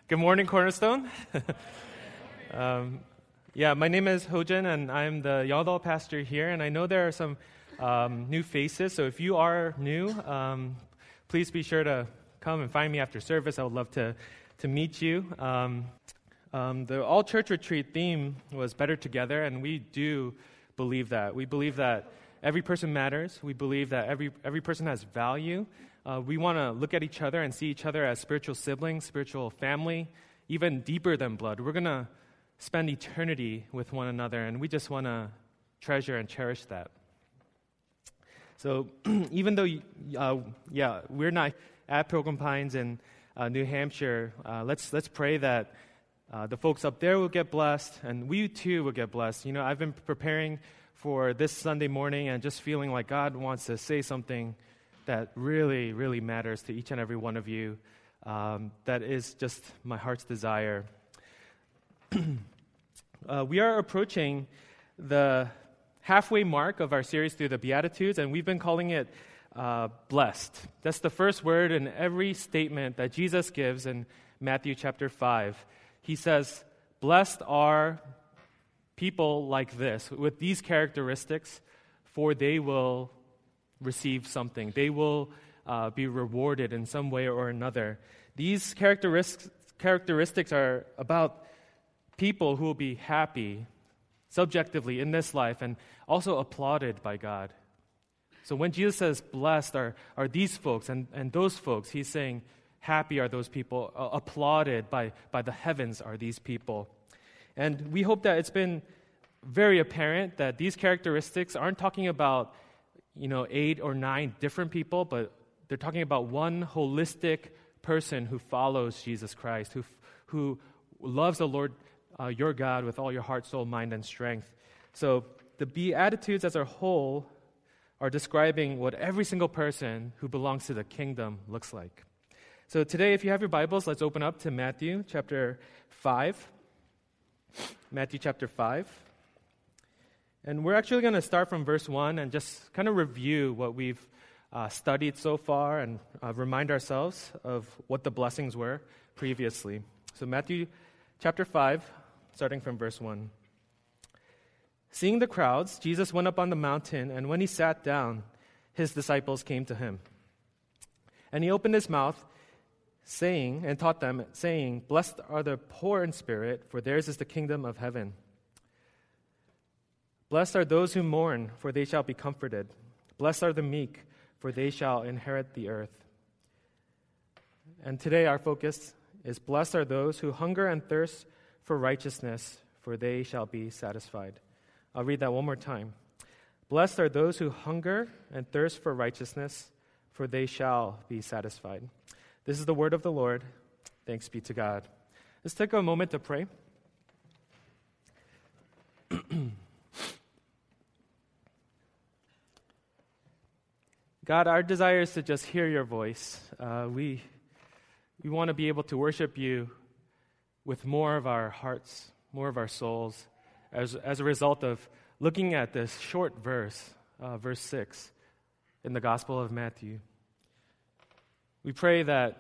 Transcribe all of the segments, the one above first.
Good morning, Cornerstone. My name is Hojin, and I'm the Yaldal pastor here. And I know there are some new faces, so if you are new, please be sure to come and find me after service. I would love to meet you. The All Church Retreat theme was Better Together, and we do believe that. We believe that every person matters. We believe that every person has value. We want to look at each other and see each other as spiritual siblings, spiritual family, even deeper than blood. We're going to spend eternity with one another, and we just want to treasure and cherish that. So even though, we're not at Pilgrim Pines in New Hampshire, let's pray that the folks up there will get blessed, and we too will get blessed. You know, I've been preparing for this Sunday morning and just feeling like God wants to say something that really, really matters to each and every one of you. That is just my heart's desire. We are approaching the halfway mark of our series through the Beatitudes, and we've been calling it blessed. That's the first word in every statement that Jesus gives in Matthew chapter 5. He says, blessed are people like this, with these characteristics, for they will receive something. They will be rewarded in some way or another. These characteristics are about people who will be happy subjectively in this life and also applauded by God. So when Jesus says blessed are these folks and those folks, he's saying happy are those people, applauded by the heavens are these people. And we hope that it's been very apparent that these characteristics aren't talking about 8 or 9 different people, but they're talking about one holistic person who follows Jesus Christ, who loves the Lord your God with all your heart, soul, mind, and strength. So the Beatitudes as a whole are describing what every single person who belongs to the kingdom looks like. So today, if you have your Bibles, let's open up to Matthew chapter 5. Matthew chapter 5. And we're actually going to start from verse 1 and just kind of review what we've studied so far and remind ourselves of what the blessings were previously. So Matthew chapter 5, starting from verse 1. Seeing the crowds, Jesus went up on the mountain, and when he sat down, his disciples came to him. And he opened his mouth, and taught them, saying, blessed are the poor in spirit, for theirs is the kingdom of heaven. Blessed are those who mourn, for they shall be comforted. Blessed are the meek, for they shall inherit the earth. And today our focus is blessed are those who hunger and thirst for righteousness, for they shall be satisfied. I'll read that one more time. Blessed are those who hunger and thirst for righteousness, for they shall be satisfied. This is the word of the Lord. Thanks be to God. Let's take a moment to pray. God, our desire is to just hear your voice. We want to be able to worship you with more of our hearts, more of our souls, as a result of looking at this short verse, verse 6, in the Gospel of Matthew. We pray that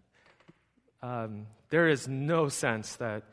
there is no sense that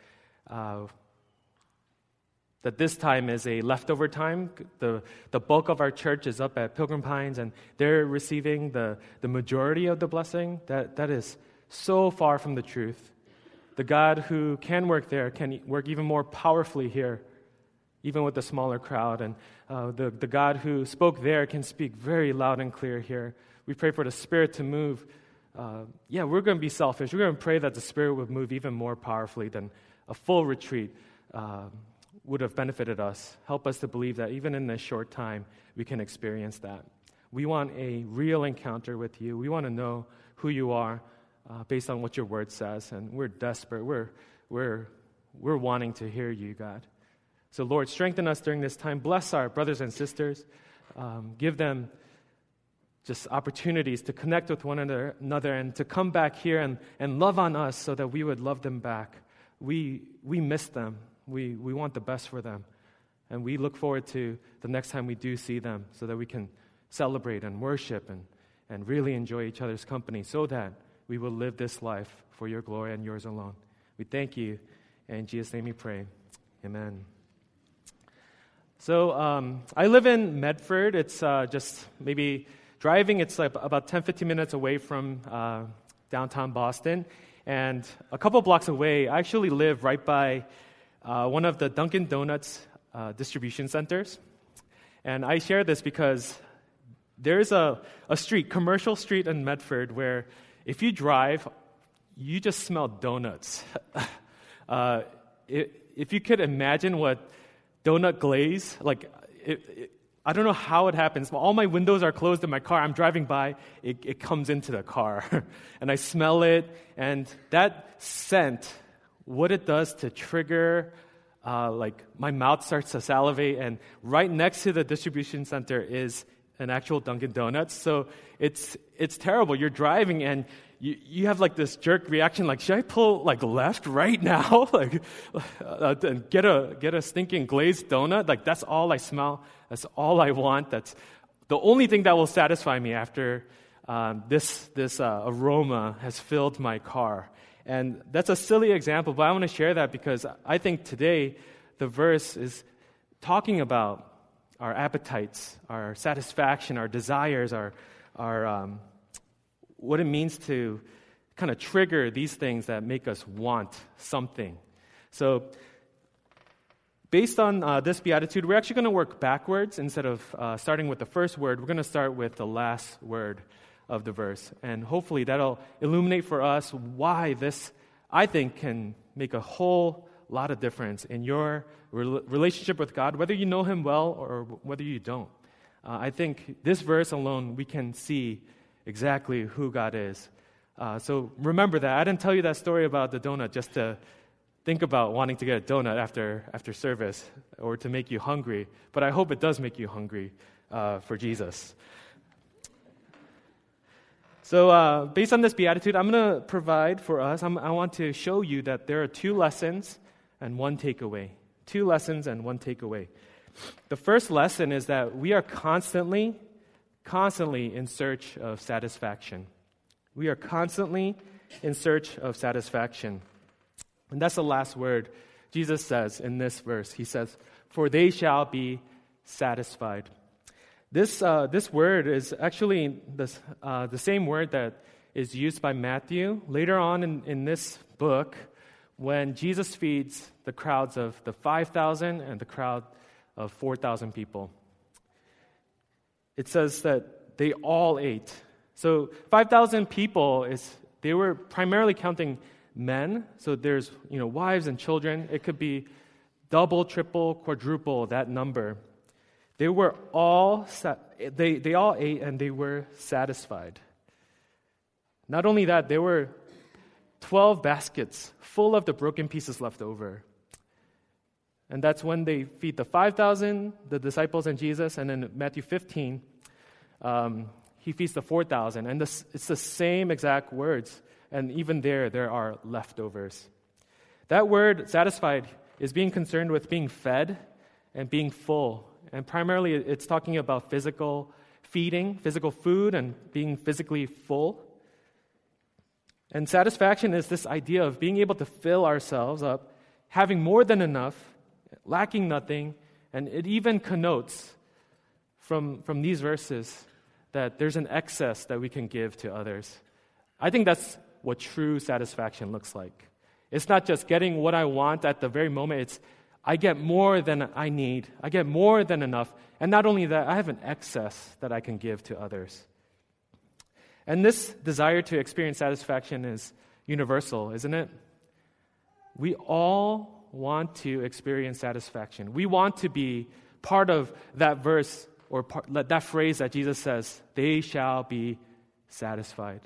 this time is a leftover time. The bulk of our church is up at Pilgrim Pines, and they're receiving the majority of the blessing. That is so far from the truth. The God who can work there can work even more powerfully here, even with the smaller crowd. And the God who spoke there can speak very loud and clear here. We pray for the Spirit to move. We're going to be selfish. We're going to pray that the Spirit would move even more powerfully than a full retreat would have benefited us. Help us to believe that even in this short time, we can experience that. We want a real encounter with you. We want to know who you are based on what your word says, and we're desperate. We're wanting to hear you, God. So, Lord, strengthen us during this time. Bless our brothers and sisters. Give them just opportunities to connect with one another and to come back here and love on us so that we would love them back. We miss them. We want the best for them. And we look forward to the next time we do see them so that we can celebrate and worship and really enjoy each other's company so that we will live this life for your glory and yours alone. We thank you. In Jesus' name we pray. Amen. So I live in Medford. It's just maybe driving. It's like about 10, 15 minutes away from downtown Boston. And a couple blocks away, I actually live right by one of the Dunkin' Donuts distribution centers. And I share this because there's a street, commercial street in Medford, where if you drive, you just smell donuts. If you could imagine what donut glaze, I don't know how it happens. All my windows are closed in my car. I'm driving by, it comes into the car. And I smell it, and that scent, what it does to trigger, my mouth starts to salivate, and right next to the distribution center is an actual Dunkin' Donuts. So it's terrible. You're driving, and you have this jerk reaction, should I pull left right now, and get a stinking glazed donut? That's all I smell. That's all I want. That's the only thing that will satisfy me after this aroma has filled my car. And that's a silly example, but I want to share that because I think today the verse is talking about our appetites, our satisfaction, our desires, our what it means to kind of trigger these things that make us want something. So based on this beatitude, we're actually going to work backwards. Instead of starting with the first word, we're going to start with the last word of the verse. And hopefully that'll illuminate for us why this, I think, can make a whole lot of difference in your relationship with God, whether you know Him well or whether you don't. I think this verse alone, we can see exactly who God is. So remember that. I didn't tell you that story about the donut just to think about wanting to get a donut after service or to make you hungry, but I hope it does make you hungry for Jesus. So based on this beatitude, I'm going to provide for us, I want to show you that there are 2 lessons and 1 takeaway. 2 lessons and 1 takeaway. The first lesson is that we are constantly in search of satisfaction. We are constantly in search of satisfaction. And that's the last word Jesus says in this verse. He says, "For they shall be satisfied." This word is actually the same word that is used by Matthew later on in this book when Jesus feeds the crowds of the 5,000 and the crowd of 4,000 people. It says that they all ate. So 5,000 people, they were primarily counting men. So there's wives and children. It could be double, triple, quadruple that number. They were all they all ate and they were satisfied. Not only that, there were 12 baskets full of the broken pieces left over. And that's when they feed the 5,000, the disciples and Jesus, and then Matthew 15, He feeds the 4,000. And it's the same exact words. And even there are leftovers. That word, satisfied, is being concerned with being fed and being full. And primarily, it's talking about physical feeding, physical food, and being physically full. And satisfaction is this idea of being able to fill ourselves up, having more than enough, lacking nothing, and it even connotes from these verses that there's an excess that we can give to others. I think that's what true satisfaction looks like. It's not just getting what I want at the very moment. It's I get more than I need. I get more than enough. And not only that, I have an excess that I can give to others. And this desire to experience satisfaction is universal, isn't it? We all want to experience satisfaction. We want to be part of that verse or that phrase that Jesus says, "They shall be satisfied."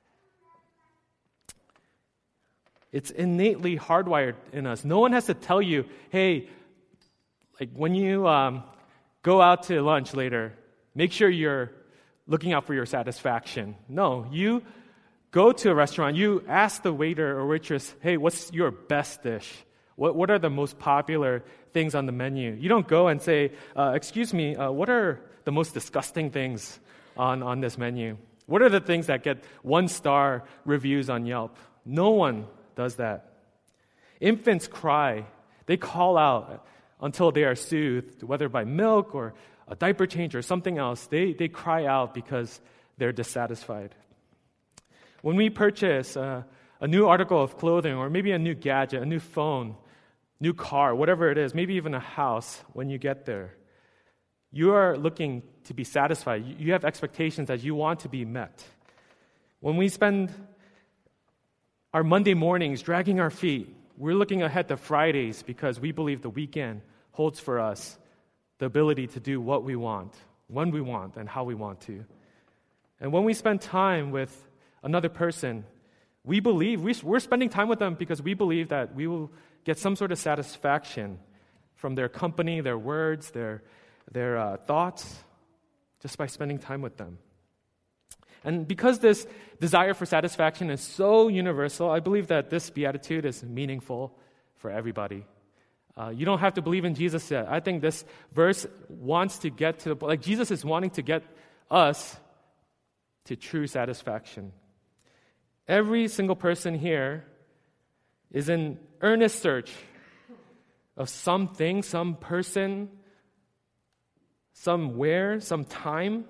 It's innately hardwired in us. No one has to tell you, hey, when you go out to lunch later, make sure you're looking out for your satisfaction. No, you go to a restaurant, you ask the waiter or waitress, hey, what's your best dish? What are the most popular things on the menu? You don't go and say, excuse me, what are the most disgusting things on this menu? What are the things that get 1-star reviews on Yelp? No one does that. Infants cry. They call out until they are soothed, whether by milk or a diaper change or something else. They cry out because they're dissatisfied. When we purchase a new article of clothing or maybe a new gadget, a new phone, new car, whatever it is, maybe even a house, when you get there, you are looking to be satisfied. You have expectations that you want to be met. When we spend our Monday mornings dragging our feet, we're looking ahead to Fridays because we believe the weekend holds for us the ability to do what we want, when we want, and how we want to. And when we spend time with another person, we're spending time with them because we believe that we will get some sort of satisfaction from their company, their words, their thoughts, just by spending time with them. And because this desire for satisfaction is so universal, I believe that this beatitude is meaningful for everybody. You don't have to believe in Jesus yet. I think this verse wants to get to the, like Jesus is wanting to get us to true satisfaction. Every single person here is in earnest search of something, some person, somewhere, some time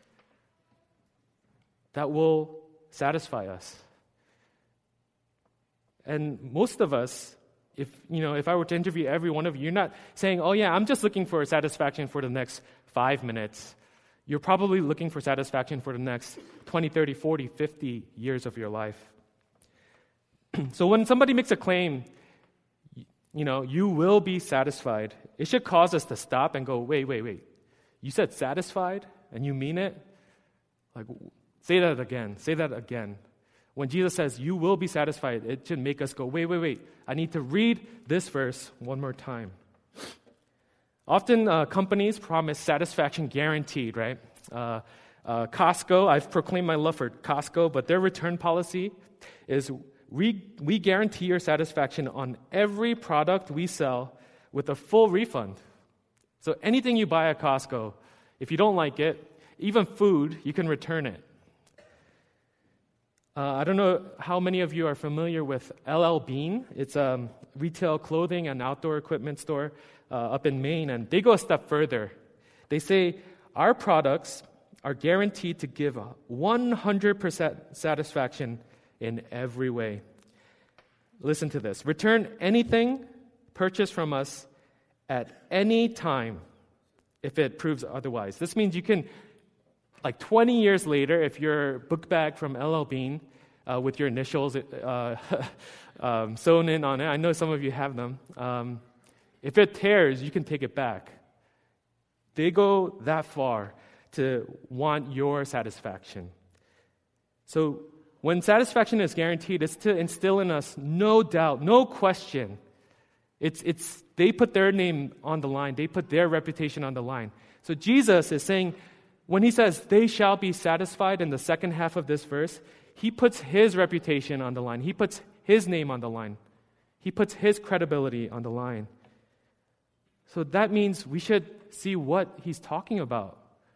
that will satisfy us. And most of us, if I were to interview every one of you, you're not saying, oh yeah, I'm just looking for satisfaction for the next 5 minutes. You're probably looking for satisfaction for the next 20, 30, 40, 50 years of your life. So when somebody makes a claim, you will be satisfied, it should cause us to stop and go, wait. You said satisfied and you mean it? Like, say that again. When Jesus says you will be satisfied, it should make us go, wait. I need to read this verse one more time. Often companies promise satisfaction guaranteed, right? Costco, I've proclaimed my love for Costco, but their return policy is we guarantee your satisfaction on every product we sell with a full refund. So anything you buy at Costco, if you don't like it, even food, you can return it. I don't know how many of you are familiar with LL Bean. It's a retail clothing and outdoor equipment store up in Maine, and they go a step further. They say, our products are guaranteed to give 100% satisfaction in every way. Listen to this. Return anything purchased from us at any time if it proves otherwise. This means you can, 20 years later, if your book bag from LL Bean with your initials sewn in on it, I know some of you have them, if it tears, you can take it back. They go that far to want your satisfaction. So when satisfaction is guaranteed, it's to instill in us no doubt, no question. It's they put their name on the line. They put their reputation on the line. So Jesus is saying, when he says they shall be satisfied in the second half of this verse, he puts his reputation on the line. He puts his name on the line. He puts his credibility on the line. So that means we should see what he's talking about.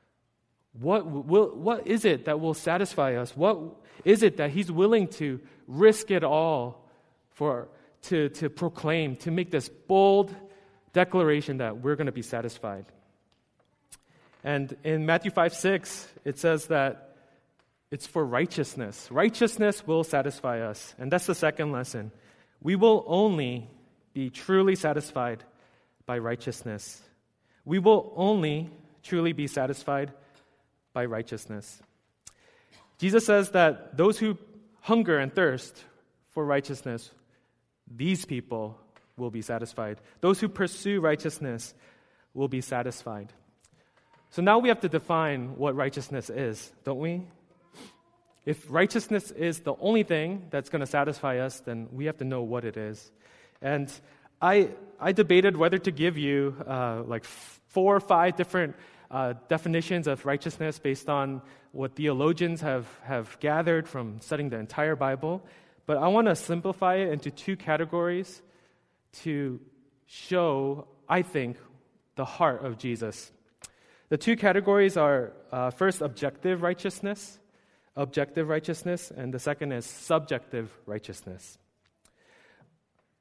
What is it that will satisfy us? What is it that he's willing to risk it all for, to proclaim, to make this bold declaration that we're going to be satisfied? And in Matthew 5:6, it says that it's for righteousness. Righteousness will satisfy us. And that's the second lesson. We will only be truly satisfied by righteousness. We will only truly be satisfied by righteousness. Jesus says that those who hunger and thirst for righteousness, these people will be satisfied. Those who pursue righteousness will be satisfied. So now we have to define what righteousness is, don't we? If righteousness is the only thing that's going to satisfy us, then we have to know what it is. And I debated whether to give you 4 or 5 different definitions of righteousness based on what theologians have gathered from studying the entire Bible. But I want to simplify it into 2 categories to show, I think, the heart of Jesus. The 2 categories are first, objective righteousness, and the second is subjective righteousness.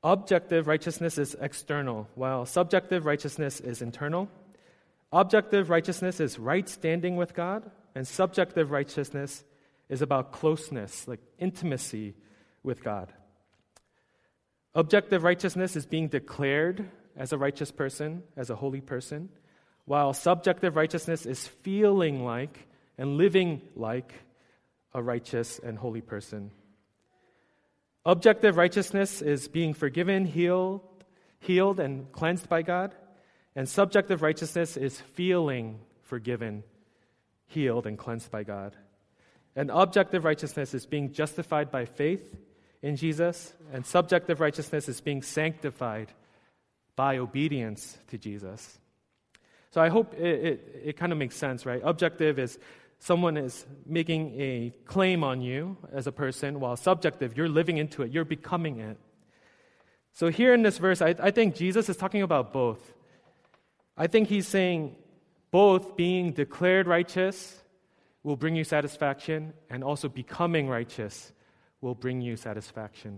Objective righteousness is external, while subjective righteousness is internal. Objective righteousness is right standing with God, and subjective righteousness is about closeness, like intimacy with God. Objective righteousness is being declared as a righteous person, as a holy person, while subjective righteousness is feeling like and living like a righteous and holy person. Objective righteousness is being forgiven, healed, and cleansed by God, and subjective righteousness is feeling forgiven, healed, and cleansed by God. And objective righteousness is being justified by faith in Jesus, and subjective righteousness is being sanctified by obedience to Jesus. So I hope it kind of makes sense, right? Objective is someone is making a claim on you as a person, while subjective, you're living into it, you're becoming it. So here in this verse, I think Jesus is talking about both. I think he's saying both being declared righteous will bring you satisfaction, and also becoming righteous will bring you satisfaction.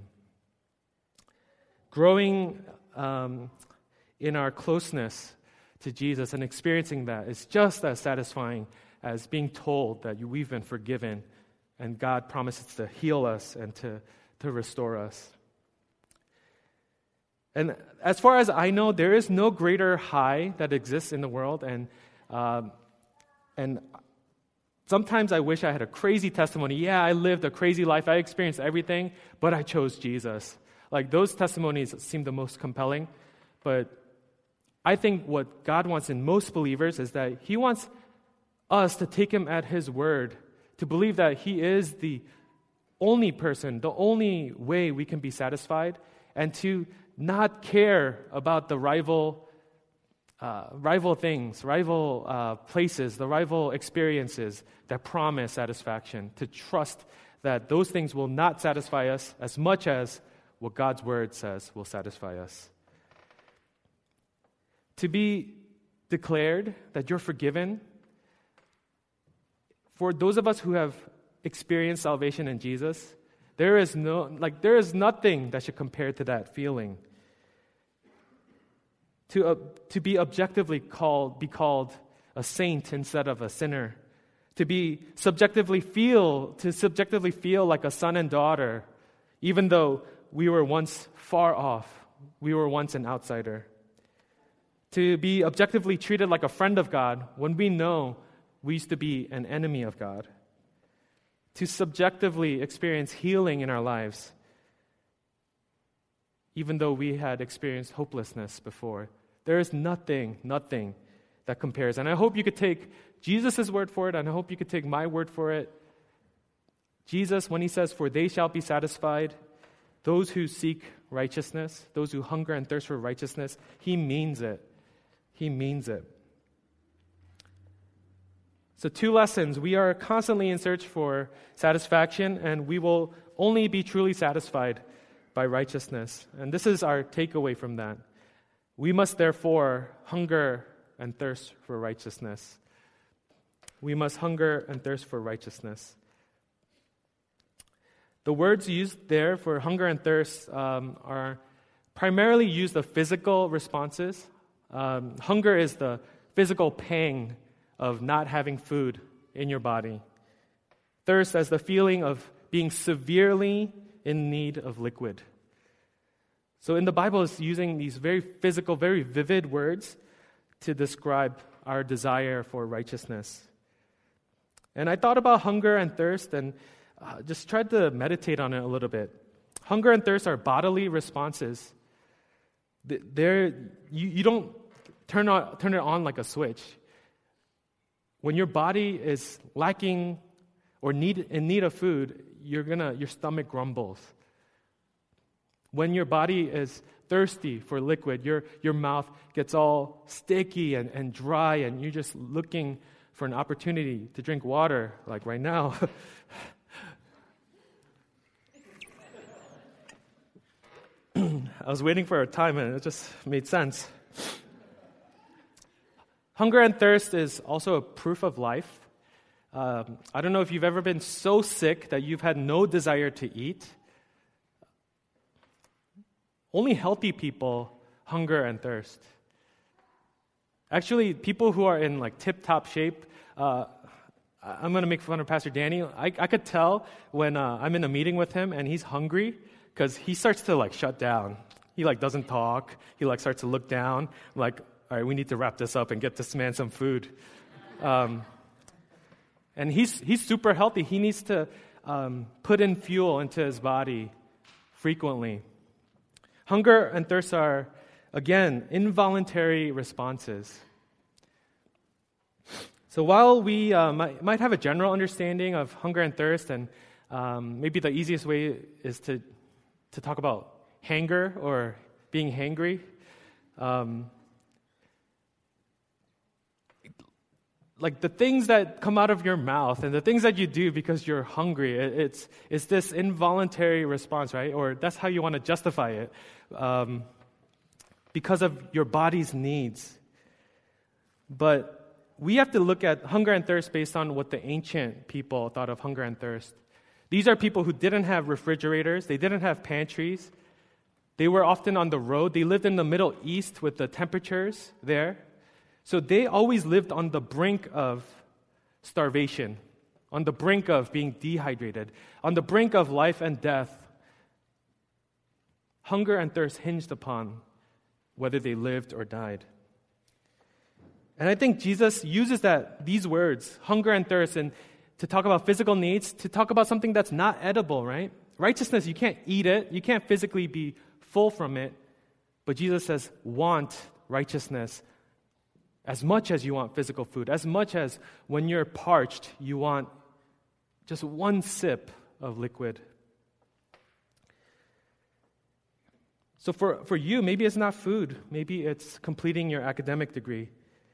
Growing in our closeness to Jesus and experiencing that is just as satisfying as being told that we've been forgiven and God promises to heal us and to restore us. And as far as I know, there is no greater high that exists in the world, and sometimes I wish I had a crazy testimony. Yeah, I lived a crazy life. I experienced everything, but I chose Jesus. Like, those testimonies seem the most compelling. But I think what God wants in most believers is that He wants us to take Him at His word, to believe that He is the only person, the only way we can be satisfied, and to not care about the rival things, rival places, the rival experiences that promise satisfaction, to trust that those things will not satisfy us as much as what God's word says will satisfy us. To be declared that you're forgiven, for those of us who have experienced salvation in Jesus, there is nothing that should compare to that feeling. To be objectively be called a saint instead of a sinner. To subjectively feel like a son and daughter, even though we were once far off, we were once an outsider. To be objectively treated like a friend of God when we know we used to be an enemy of God. To subjectively experience healing in our lives, even though we had experienced hopelessness before. There is nothing that compares. And I hope you could take Jesus' word for it, and I hope you could take my word for it. Jesus, when He says, "For they shall be satisfied," those who seek righteousness, those who hunger and thirst for righteousness, He means it. He means it. So 2 lessons. We are constantly in search for satisfaction, and we will only be truly satisfied by righteousness. And this is our takeaway from that. We must therefore hunger and thirst for righteousness. We must hunger and thirst for righteousness. The words used there for hunger and thirst are primarily used of physical responses. Hunger is the physical pang of not having food in your body. Thirst as the feeling of being severely in need of liquid. So in the Bible, it's using these very physical, very vivid words to describe our desire for righteousness. And I thought about hunger and thirst and just tried to meditate on it a little bit. Hunger and thirst are bodily responses. You don't turn it on like a switch. When your body is lacking or in need of food, your stomach grumbles. When your body is thirsty for liquid, your mouth gets all sticky and dry, and you're just looking for an opportunity to drink water, like right now. I was waiting for a time, and it just made sense. Hunger and thirst is also a proof of life. I don't know if you've ever been so sick that you've had no desire to eat. only healthy people hunger and thirst. Actually, people who are in like tip-top shape, I'm going to make fun of Pastor Danny. I could tell when I'm in a meeting with him and he's hungry because he starts to like shut down. He like doesn't talk. He like starts to look down. I'm like, all right, we need to wrap this up and get this man some food. And he's super healthy. He needs to put in fuel into his body frequently. Hunger and thirst are, again, involuntary responses. So while we might have a general understanding of hunger and thirst, and maybe the easiest way is to talk about hanger or being hangry, like the things that come out of your mouth and the things that you do because you're hungry, it's this involuntary response, right? Or that's how you want to justify it, because of your body's needs. But we have to look at hunger and thirst based on what the ancient people thought of hunger and thirst. These are people who didn't have refrigerators, they didn't have pantries, they were often on the road, they lived in the Middle East with the temperatures there. So they always lived on the brink of starvation, on the brink of being dehydrated, on the brink of life and death. Hunger and thirst hinged upon whether they lived or died. And I think Jesus uses these words, hunger and thirst, and to talk about physical needs, to talk about something that's not edible, right? Righteousness, you can't eat it, you can't physically be full from it, but Jesus says, want righteousness as much as you want physical food, as much as when you're parched, you want just one sip of liquid. So for you, maybe it's not food, maybe it's completing your academic degree.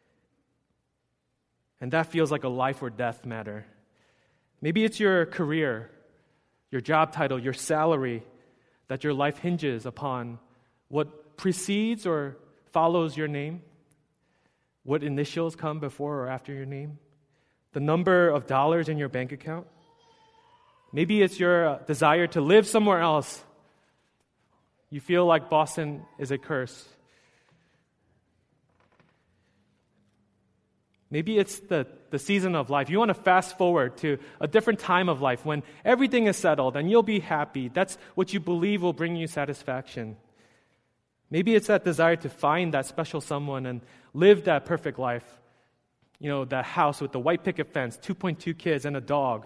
And that feels like a life or death matter. Maybe it's your career, your job title, your salary, that your life hinges upon what precedes or follows your name, what initials come before or after your name, the number of dollars in your bank account. Maybe it's your desire to live somewhere else. You feel like Boston is a curse. Maybe it's the season of life. You want to fast forward to a different time of life when everything is settled and you'll be happy. That's what you believe will bring you satisfaction. Maybe it's that desire to find that special someone and live that perfect life. You know, that house with the white picket fence, 2.2 kids, and a dog.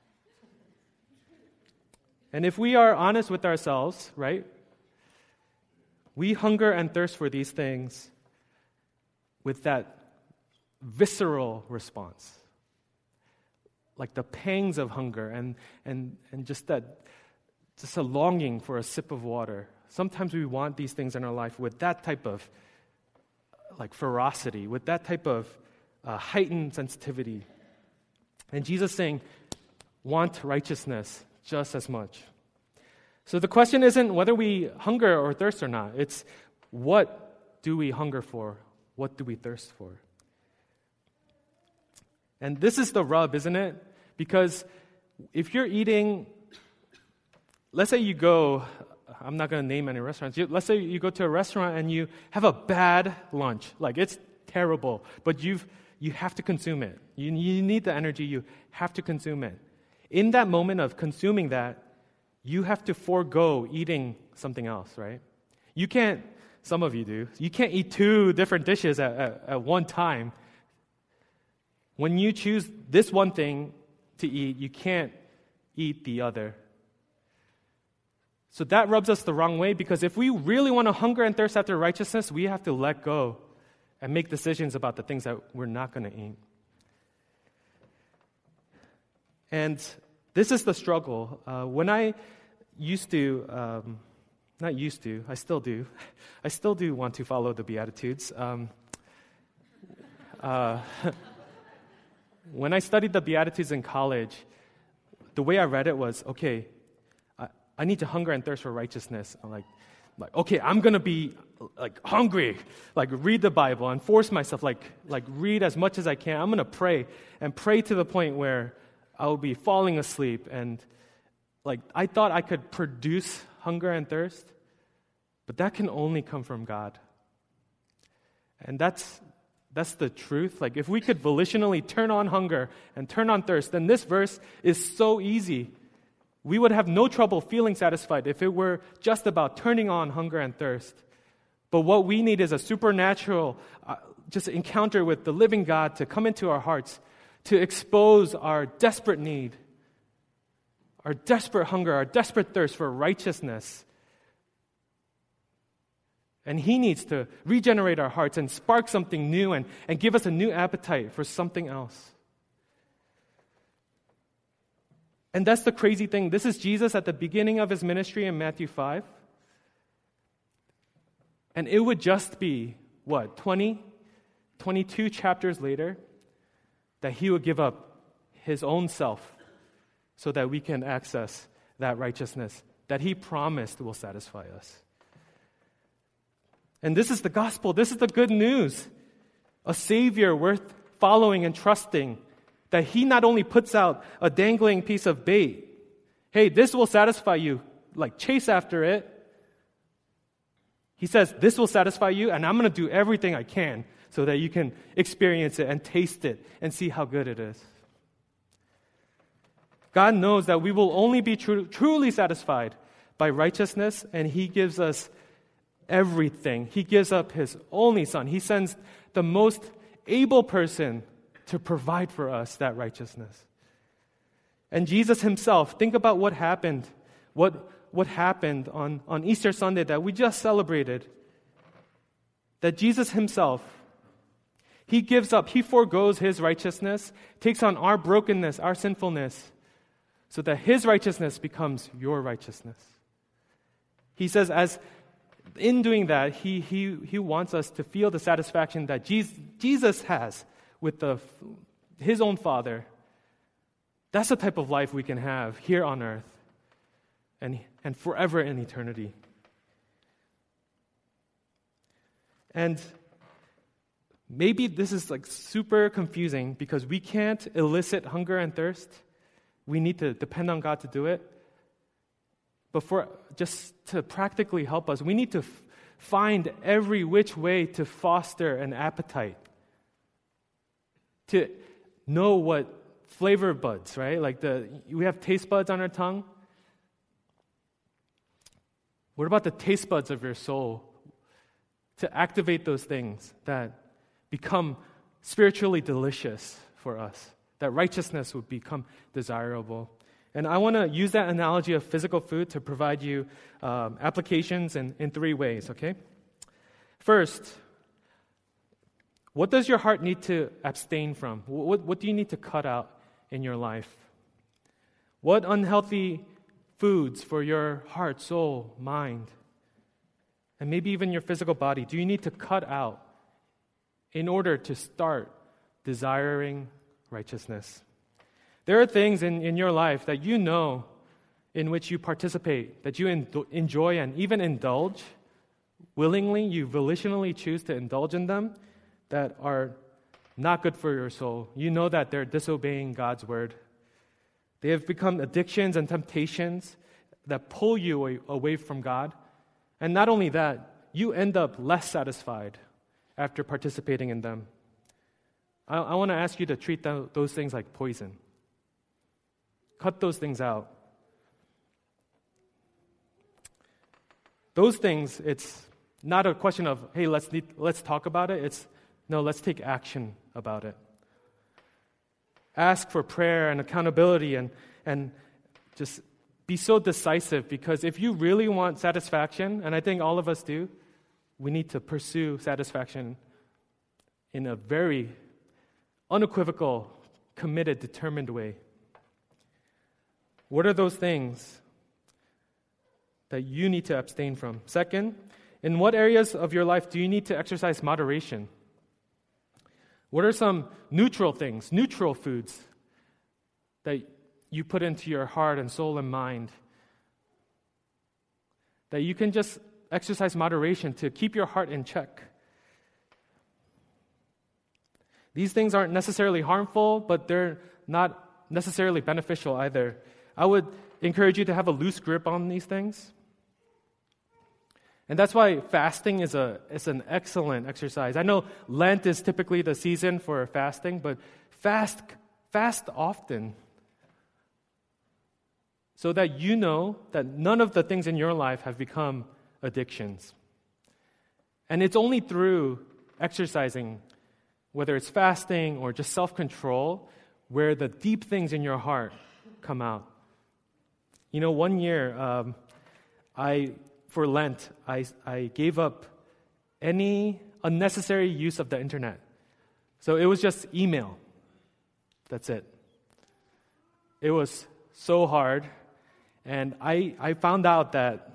And if we are honest with ourselves, right, we hunger and thirst for these things with that visceral response, like the pangs of hunger and just a longing for a sip of water. Sometimes we want these things in our life with that type of like ferocity, with that type of heightened sensitivity. And Jesus is saying, want righteousness just as much. So the question isn't whether we hunger or thirst or not. It's what do we hunger for? What do we thirst for? And this is the rub, isn't it? Because if you're eating, let's say you go, I'm not going to name any restaurants. Let's say you go to a restaurant and you have a bad lunch. Like, it's terrible, but you have to consume it. You need the energy. You have to consume it. In that moment of consuming that, you have to forego eating something else, right? You can't, some of you do, you can't eat 2 different dishes at one time. When you choose this one thing to eat, you can't eat the other. So that rubs us the wrong way, because if we really want to hunger and thirst after righteousness, we have to let go and make decisions about the things that we're not going to eat. And this is the struggle. When I used to, I still do. I still do want to follow the Beatitudes. When I studied the Beatitudes in college, the way I read it was, okay, I need to hunger and thirst for righteousness. I'm like, okay, I'm going to be like hungry, like read the Bible and force myself, like read as much as I can. I'm going to pray and pray to the point where I will be falling asleep. And like I thought I could produce hunger and thirst, But that can only come from God. And that's the truth. Like, if we could volitionally turn on hunger and turn on thirst, then this verse is so easy. We would have no trouble feeling satisfied if it were just about turning on hunger and thirst. But what we need is a supernatural just encounter with the living God to come into our hearts, to expose our desperate need, our desperate hunger, our desperate thirst for righteousness. And He needs to regenerate our hearts and spark something new and give us a new appetite for something else. And that's the crazy thing. This is Jesus at the beginning of His ministry in Matthew 5. And it would just be, 22 chapters later, that He would give up His own self so that we can access that righteousness that He promised will satisfy us. And this is the gospel. This is the good news. A Savior worth following and trusting, that He not only puts out a dangling piece of bait, hey, this will satisfy you, like chase after it. He says, this will satisfy you, and I'm going to do everything I can so that you can experience it and taste it and see how good it is. God knows that we will only be truly satisfied by righteousness, and He gives us everything. He gives up His only Son. He sends the most able person to provide for us that righteousness. And Jesus Himself, think about what happened. What happened on Easter Sunday that we just celebrated. That Jesus Himself, He gives up, He forgoes His righteousness, takes on our brokenness, our sinfulness, so that His righteousness becomes your righteousness. He says, as in doing that, He wants us to feel the satisfaction that Jesus has with His own Father. That's the type of life we can have here on earth and forever in eternity. And maybe this is like super confusing because we can't elicit hunger and thirst. We need to depend on God to do it. But just to practically help us, we need to find every which way to foster an appetite. To know what flavor buds, right? Like we have taste buds on our tongue. What about the taste buds of your soul? To activate those things that become spiritually delicious for us, that righteousness would become desirable. And I want to use that analogy of physical food to provide you applications in 3 ways, okay? First, what does your heart need to abstain from? What do you need to cut out in your life? What unhealthy foods for your heart, soul, mind, and maybe even your physical body do you need to cut out in order to start desiring righteousness? There are things in your life that you know in which you participate, that you enjoy and even indulge willingly, you volitionally choose to indulge in them, that are not good for your soul. You know that they're disobeying God's word. They have become addictions and temptations that pull you away from God. And not only that, you end up less satisfied after participating in them. I want to ask you to treat those things like poison. Cut those things out. Those things, it's not a question of, hey, let's talk about it. No, let's take action about it. Ask for prayer and accountability and just be so decisive, because if you really want satisfaction, and I think all of us do, we need to pursue satisfaction in a very unequivocal, committed, determined way. What are those things that you need to abstain from? Second, in what areas of your life do you need to exercise moderation? What are some neutral things, neutral foods that you put into your heart and soul and mind that you can just exercise moderation to keep your heart in check? These things aren't necessarily harmful, but they're not necessarily beneficial either. I would encourage you to have a loose grip on these things. And that's why fasting is an excellent exercise. I know Lent is typically the season for fasting, but fast often, so that you know that none of the things in your life have become addictions. And it's only through exercising, whether it's fasting or just self-control, where the deep things in your heart come out. You know, one year, for Lent, I gave up any unnecessary use of the internet. So it was just email. That's it. It was so hard. And I found out that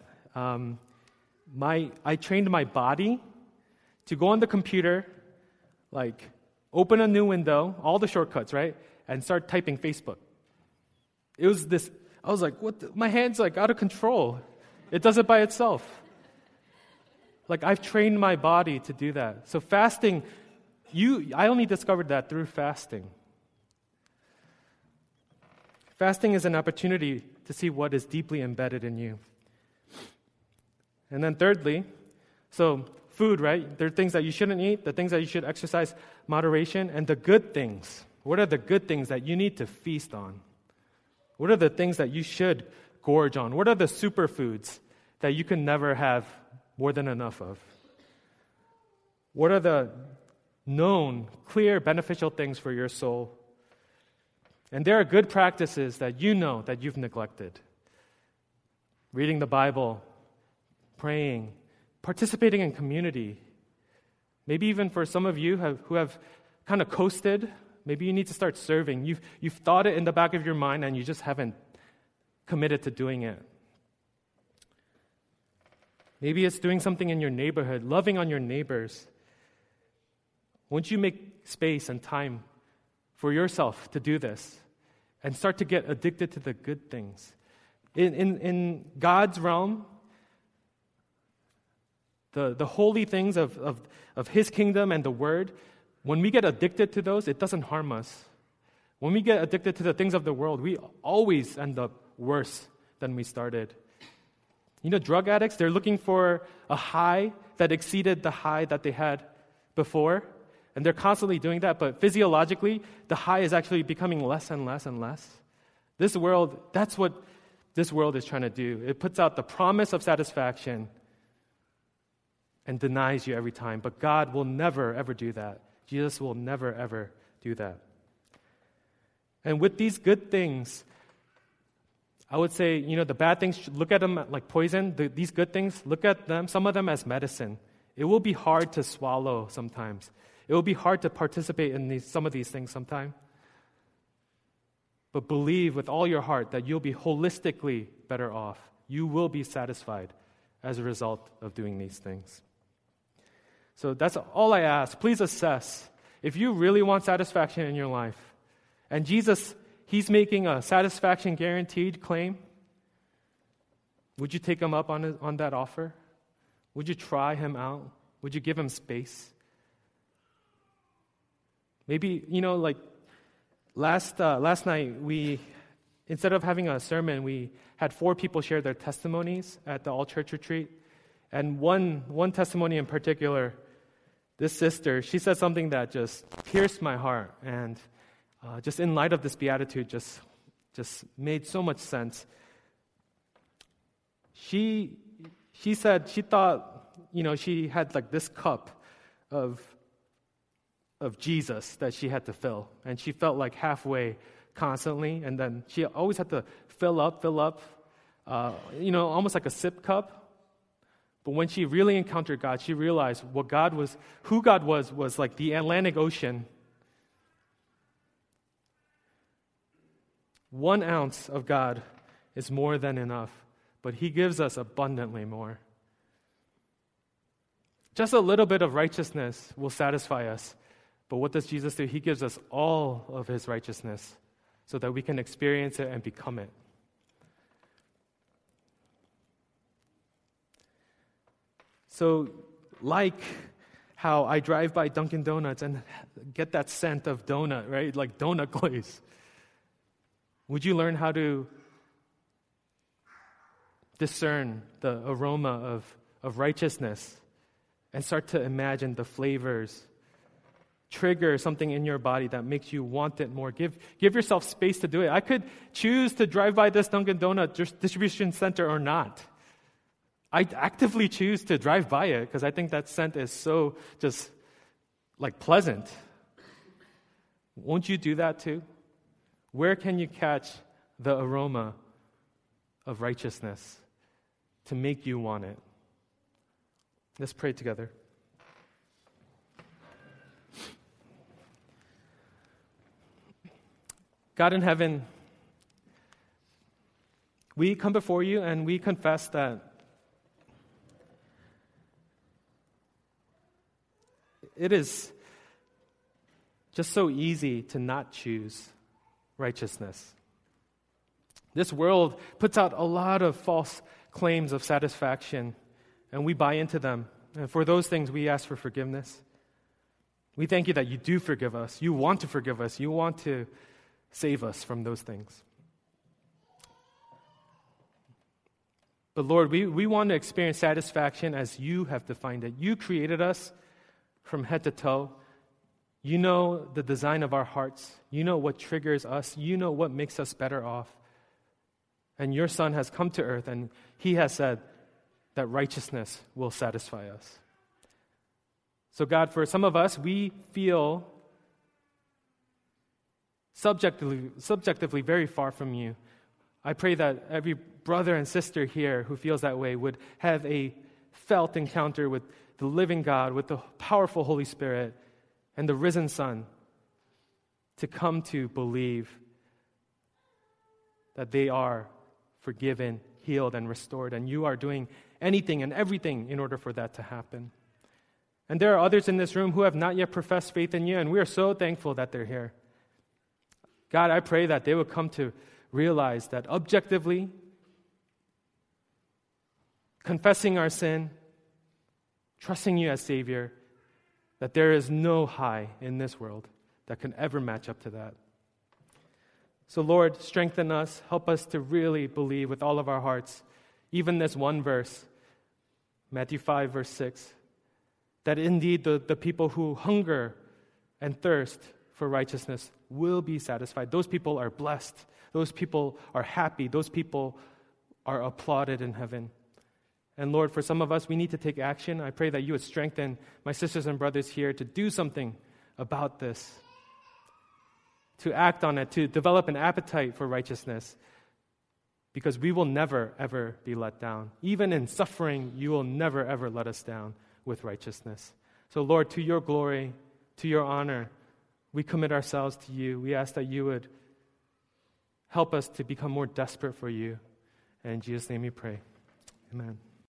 I trained my body to go on the computer, like open a new window, all the shortcuts, right? And start typing Facebook. It was this, I was like, my hand's like out of control. It does it by itself. Like I've trained my body to do that. So fasting, I only discovered that through fasting. Fasting is an opportunity to see what is deeply embedded in you. And then thirdly, so food, right? There are things that you shouldn't eat, the things that you should exercise moderation, and the good things. What are the good things that you need to feast on? What are the things that you should gorge on? What are the superfoods that you can never have more than enough of? What are the known, clear, beneficial things for your soul? And there are good practices that you know that you've neglected. Reading the Bible, praying, participating in community. Maybe even for some of you who have kind of coasted, maybe you need to start serving. You've thought it in the back of your mind and you just haven't committed to doing it. Maybe it's doing something in your neighborhood, loving on your neighbors. Won't you make space and time for yourself to do this and start to get addicted to the good things? In God's realm, the holy things of His kingdom and the Word, when we get addicted to those, it doesn't harm us. When we get addicted to the things of the world, we always end up worse than we started. You know, drug addicts, they're looking for a high that exceeded the high that they had before, and they're constantly doing that, but physiologically, the high is actually becoming less and less and less. This world, that's what this world is trying to do. It puts out the promise of satisfaction and denies you every time, but God will never, ever do that. Jesus will never, ever do that. And with these good things, I would say, you know, the bad things, look at them like poison. These good things, look at them, some of them as medicine. It will be hard to swallow sometimes. It will be hard to participate in some of these things sometimes. But believe with all your heart that you'll be holistically better off. You will be satisfied as a result of doing these things. So that's all I ask. Please assess if you really want satisfaction in your life. And Jesus, He's making a satisfaction guaranteed claim. Would you take Him up on that offer? Would you try Him out? Would you give Him space? Maybe, you know, like last night, we, instead of having a sermon, we had 4 people share their testimonies at the all-church retreat. And one testimony in particular, this sister, she said something that just pierced my heart. And just in light of this beatitude, just made so much sense. She said she thought, you know, she had like this cup of Jesus that she had to fill, and she felt like halfway constantly, and then she always had to fill up, you know, almost like a sip cup. But when she really encountered God, she realized who God was like the Atlantic Ocean. 1 ounce of God is more than enough, but He gives us abundantly more. Just a little bit of righteousness will satisfy us. But what does Jesus do? He gives us all of His righteousness so that we can experience it and become it. So, like how I drive by Dunkin' Donuts and get that scent of donut, right? Like donut glaze. Would you learn how to discern the aroma of righteousness and start to imagine the flavors. Trigger something in your body that makes you want it more. Give yourself space to do it. I could choose to drive by this Dunkin' Donuts distribution center or not. I actively choose to drive by it because I think that scent is so just like pleasant. Won't you do that too? Where can you catch the aroma of righteousness to make you want it? Let's pray together. God in heaven, we come before you and we confess that it is just so easy to not choose righteousness. This world puts out a lot of false claims of satisfaction, and we buy into them. And for those things, we ask for forgiveness. We thank you that you do forgive us. You want to forgive us. You want to save us from those things. But Lord, we want to experience satisfaction as you have defined it. You created us from head to toe. You know the design of our hearts. You know what triggers us. You know what makes us better off. And your Son has come to earth and he has said that righteousness will satisfy us. So God, for some of us, we feel subjectively very far from you. I pray that every brother and sister here who feels that way would have a felt encounter with the living God, with the powerful Holy Spirit, and the risen Son, to come to believe that they are forgiven, healed, and restored, and you are doing anything and everything in order for that to happen. And there are others in this room who have not yet professed faith in you, and we are so thankful that they're here. God, I pray that they would come to realize that objectively, confessing our sin, trusting you as Savior, that there is no high in this world that can ever match up to that. So Lord, strengthen us, help us to really believe with all of our hearts, even this one verse, Matthew 5, verse 6, that indeed the people who hunger and thirst for righteousness will be satisfied. Those people are blessed. Those people are happy. Those people are applauded in heaven. And Lord, for some of us, we need to take action. I pray that you would strengthen my sisters and brothers here to do something about this, to act on it, to develop an appetite for righteousness, because we will never, ever be let down. Even in suffering, you will never, ever let us down with righteousness. So Lord, to your glory, to your honor, we commit ourselves to you. We ask that you would help us to become more desperate for you. And in Jesus' name we pray. Amen.